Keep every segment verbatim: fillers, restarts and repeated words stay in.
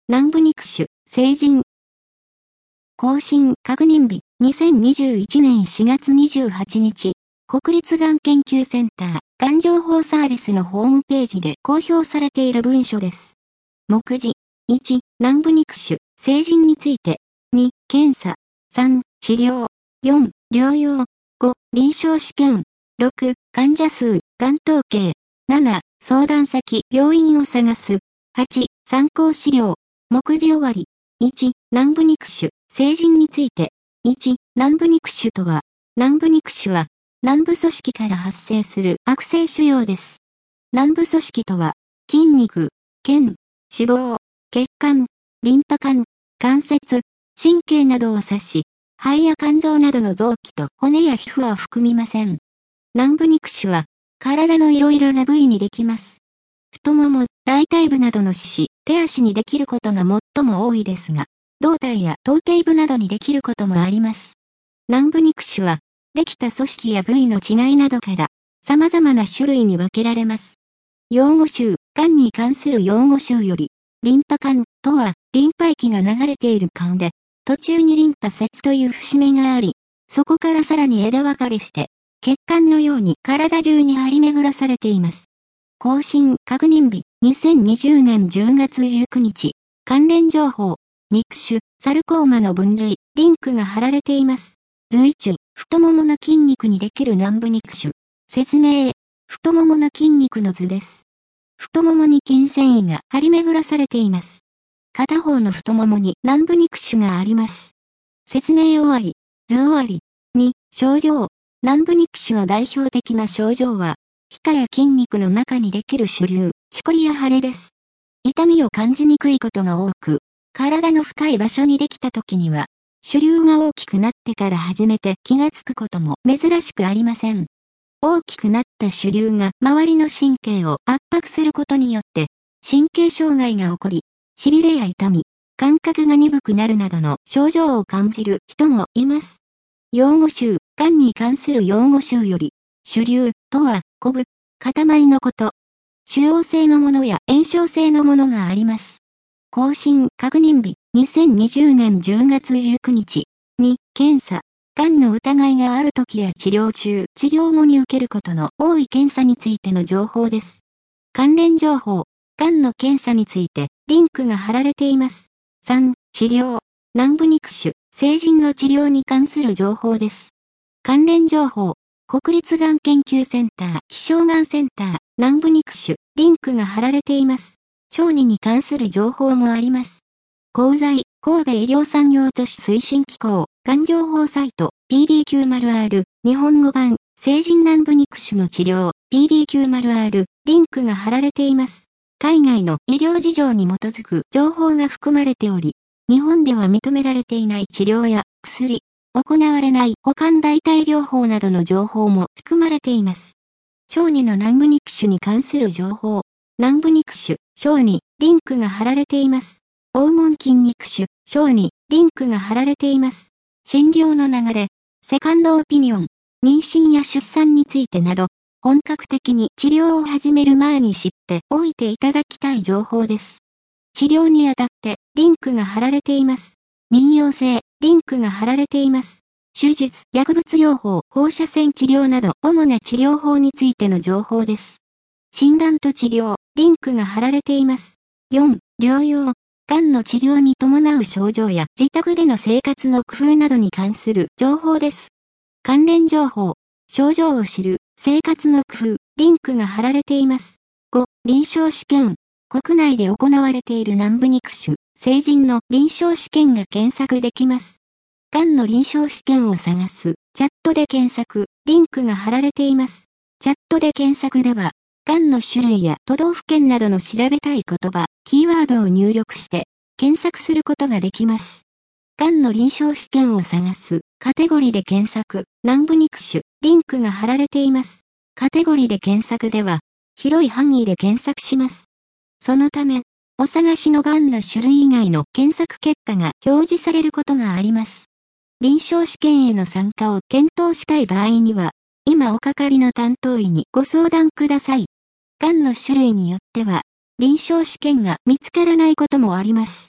南部肉腫、成人。更新確認日、にせんにじゅういちねんしがつにじゅうはちにち、国立がん研究センター、がん情報サービスのホームページで公表されている文書です。目次、いち、南部肉腫、成人について、に、検査、さん、治療、よん、療養、ご、臨床試験、ろく、患者数、がん統計、なな、相談先、病院を探す、はち、参考資料、目次終わり、いち、南部肉腫、成人について、いち、南部肉腫とは、南部肉腫は、軟部組織から発生する悪性腫瘍です。軟部組織とは、筋肉、腱、脂肪、血管、リンパ管、関節、神経などを指し、肺や肝臓などの臓器と骨や皮膚は含みません。軟部肉腫は、体のいろいろな部位にできます。太もも、大腿部などの四肢、手足にできることが最も多いですが、胴体や頭頸部などにできることもあります。軟部肉腫は、できた組織や部位の違いなどから、様々な種類に分けられます。用語集、がんに関する用語集より、リンパ管とは、リンパ液が流れている管で、途中にリンパ節という節目があり、そこからさらに枝分かれして、血管のように体中に張り巡らされています。更新確認日、にせんにじゅうねんじゅうがつじゅうくにち、関連情報、肉腫、サルコーマの分類、リンクが貼られています。随中、太ももの筋肉にできる軟部肉腫。説明、太ももの筋肉の図です。太ももに筋繊維が張り巡らされています。片方の太ももに軟部肉腫があります。説明終わり、図終わり。に、症状。軟部肉腫の代表的な症状は、皮下や筋肉の中にできる腫瘤、しこりや腫れです。痛みを感じにくいことが多く、体の深い場所にできた時には、腫瘤が大きくなってから初めて気がつくことも珍しくありません。大きくなった腫瘤が周りの神経を圧迫することによって、神経障害が起こり、痺れや痛み、感覚が鈍くなるなどの症状を感じる人もいます。用語集、がんに関する用語集より、腫瘤とは、こぶ、塊のこと。腫瘍性のものや炎症性のものがあります。更新確認日、にせんにじゅうねんじゅうがつじゅうくにち。に、検査。がんの疑いがあるときや治療中、治療後に受けることの多い検査についての情報です。関連情報。がんの検査について、リンクが貼られています。さん、治療。軟部肉腫、成人の治療に関する情報です。関連情報。国立がん研究センター、希少がんセンター、軟部肉腫、リンクが貼られています。小児に関する情報もあります。功罪、神戸医療産業都市推進機構、がん情報サイト、ピーディーキュー アール、日本語版、成人軟部肉腫の治療、ピーディーキュー アール、リンクが貼られています。海外の医療事情に基づく情報が含まれており、日本では認められていない治療や薬、行われない補完代替療法などの情報も含まれています。小児の軟部肉腫に関する情報。軟部肉腫、小児、リンクが貼られています。黄門筋肉腫、小児、リンクが貼られています。診療の流れ、セカンドオピニオン、妊娠や出産についてなど、本格的に治療を始める前に知っておいていただきたい情報です。治療にあたって、リンクが貼られています。妊用性、リンクが貼られています。手術、薬物療法、放射線治療など主な治療法についての情報です。診断と治療、リンクが貼られています。よん、療養。がんの治療に伴う症状や自宅での生活の工夫などに関する情報です。関連情報。症状を知る、生活の工夫、リンクが貼られています。ご、臨床試験。国内で行われている軟部肉腫、成人の臨床試験が検索できます。がんの臨床試験を探す、チャットで検索、リンクが貼られています。チャットで検索では、がんの種類や都道府県などの調べたい言葉、キーワードを入力して検索することができます。がんの臨床試験を探すカテゴリで検索、軟部肉腫、リンクが貼られています。カテゴリで検索では広い範囲で検索します。そのため、お探しのがんの種類以外の検索結果が表示されることがあります。臨床試験への参加を検討したい場合には、今おかかりの担当医にご相談ください。がんの種類によっては、臨床試験が見つからないこともあります。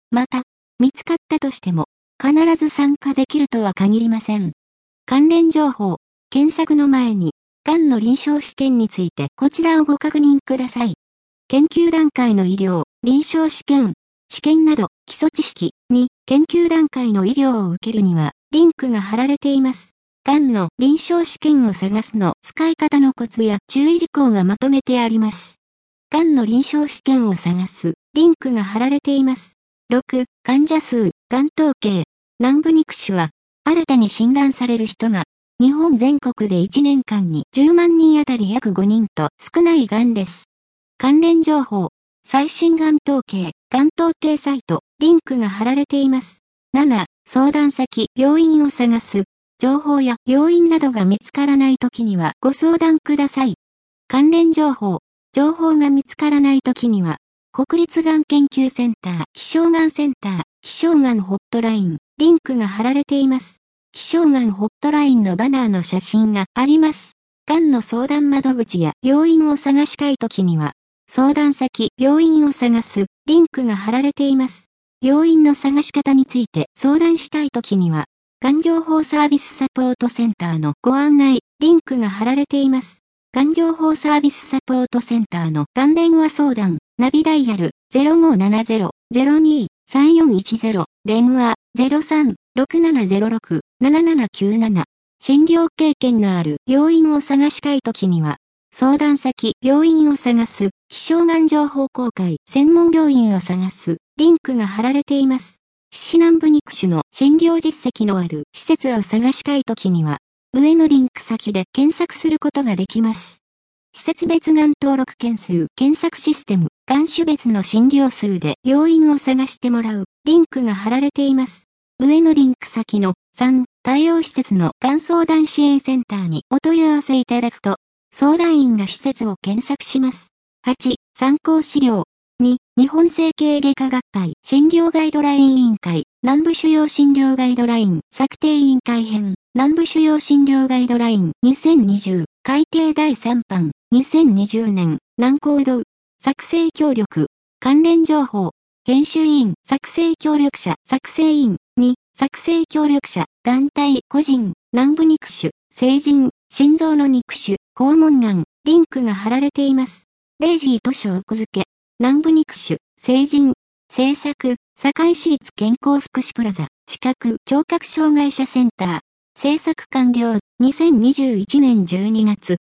また、見つかったとしても、必ず参加できるとは限りません。関連情報、検索の前に、がんの臨床試験についてこちらをご確認ください。研究段階の医療、臨床試験、試験など基礎知識に研究段階の医療を受けるにはリンクが貼られています。がんの臨床試験を探すの使い方のコツや注意事項がまとめてあります。がんの臨床試験を探すリンクが貼られています。ろく、患者数、がん統計、軟部肉腫は新たに診断される人が日本全国でいちねんかんにじゅうまんにんあたり約ごにんと少ないがんです。関連情報、最新がん統計、がん統計サイト、リンクが貼られています。なな、相談先、病院を探す。情報や病院などが見つからないときにはご相談ください。関連情報、情報が見つからないときには、国立がん研究センター、希少がんセンター、希少がんホットライン、リンクが貼られています。希少がんホットラインのバナーの写真があります。がんの相談窓口や病院を探したいときには、相談先、病院を探す、リンクが貼られています。病院の探し方について相談したいときには、がん情報サービスサポートセンターのご案内、リンクが貼られています。がん情報サービスサポートセンターのがん電話相談、ナビダイヤル ゼロごななゼロ ゼロに さんよんいちゼロ、電話 ゼロさん ろくななゼロろく ななななきゅうなな。診療経験のある病院を探したいときには、相談先、病院を探す、希少がん情報公開、専門病院を探す、リンクが貼られています。四軟部肉腫の診療実績のある施設を探したいときには、上のリンク先で検索することができます。施設別がん登録件数検索システム、がん種別の診療数で病院を探してもらう、リンクが貼られています。上のリンク先のさん、対応施設のがん相談支援センターにお問い合わせいただくと、相談員が施設を検索します。はち、参考資料。に、日本整形外科学会診療ガイドライン委員会、軟部腫瘍診療ガイドライン策定委員会編、軟部腫瘍診療ガイドラインにせんにじゅう、改訂だいさん版、にせんにじゅうねん、軟コード、作成協力、関連情報、編集員、作成協力者、作成員、に、作成協力者、団体、個人、軟部肉腫、成人、心臓の肉腫、肛門がん、リンクが貼られています。レイジー図書奥付け、軟部肉腫、成人、制作、堺市立健康福祉プラザ、視覚、聴覚障害者センター、制作完了、にせんにじゅういちねんじゅうにがつ。